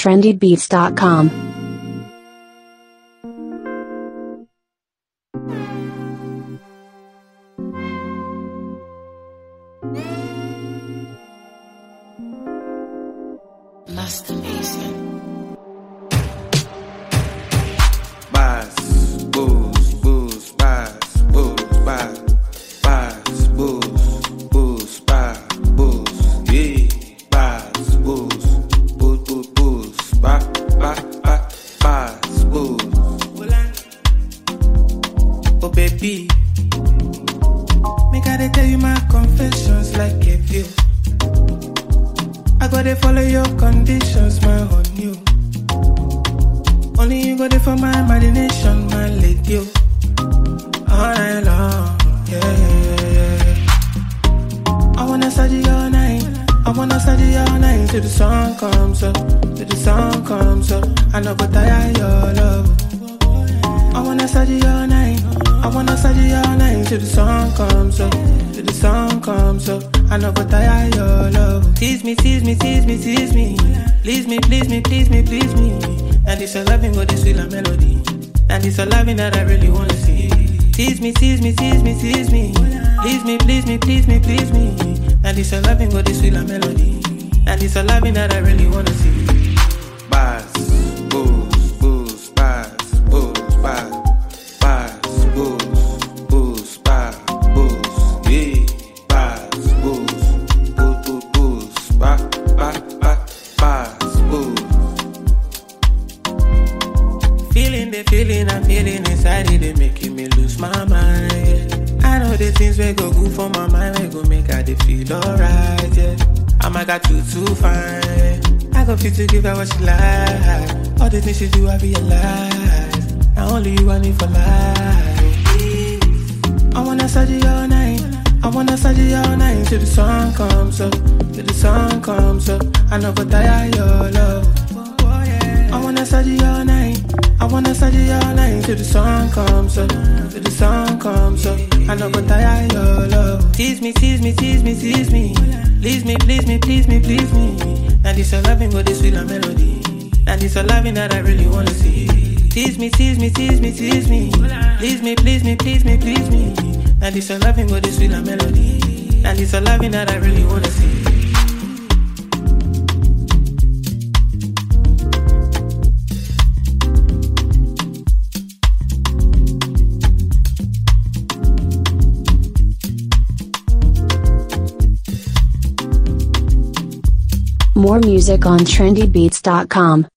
trendybeats.com. Masturbation. Bars, booze, booze, bars, booze, bars, bars, booze, booze, bars, booze, yeah, bars, booze, booze, booze, booze, bars, booze. Oh baby, make I dey tell you my confessions like a few. I gotta follow your conditions, my on you. Only you got it for my imagination, my lady. All night long, yeah. I wanna study all night. I wanna study all night till the sun comes up, till the sun comes up. I know go tire your love. I wanna study all night. I wanna study all night till the sun comes up, till the sun comes up. I know go tire your love. Tease me, tease me, tease me, tease me. Please me, please me, please me, please me. And it's a loving what this feel a melody. And it's a loving that I really wanna see. Tease me, tease me, tease me, tease me. Please me, please me, please me, please me. And it's a loving what this feel a melody. And it's a loving that I really wanna see. Bars, booze, booze, bars, booze, bars, bars, booze, booze, bars, booze, yeah, bars, booze, booze, booze, booze, bars, booze. Feeling I'm feeling inside it, they making me lose my mind, yeah. I know the things we go good for my mind, we go make her they feel alright, yeah. I might got you too fine, I go fit to give her what she like. All the things she do, I realize. Now only you want me for life. I wanna study all night. I wanna study all night till the sun comes up, till the sun comes up. I know go tire your love. I wanna study all night. I wanna study all night till the sun comes up, till the sun comes up. I know go tire your love. Tease me, tease me, tease me, tease me. Please me, please me, please me, please me. And it's a loving what this feel a melody. And it's a loving that I really wanna see. Tease me, tease me, tease me, tease me. Please me, please me, please me, please me. And it's a loving what this feel a melody. And it's a loving that I really wanna see. More music on trendybeats.com.